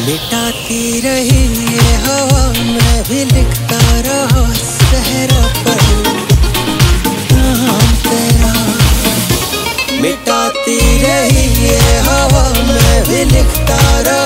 मिटाती रही ये हवा, मैं भी लिखता रहा सहरा पर नाम तेरा। मिटाती रही ये हवा, मैं भी लिखता रहा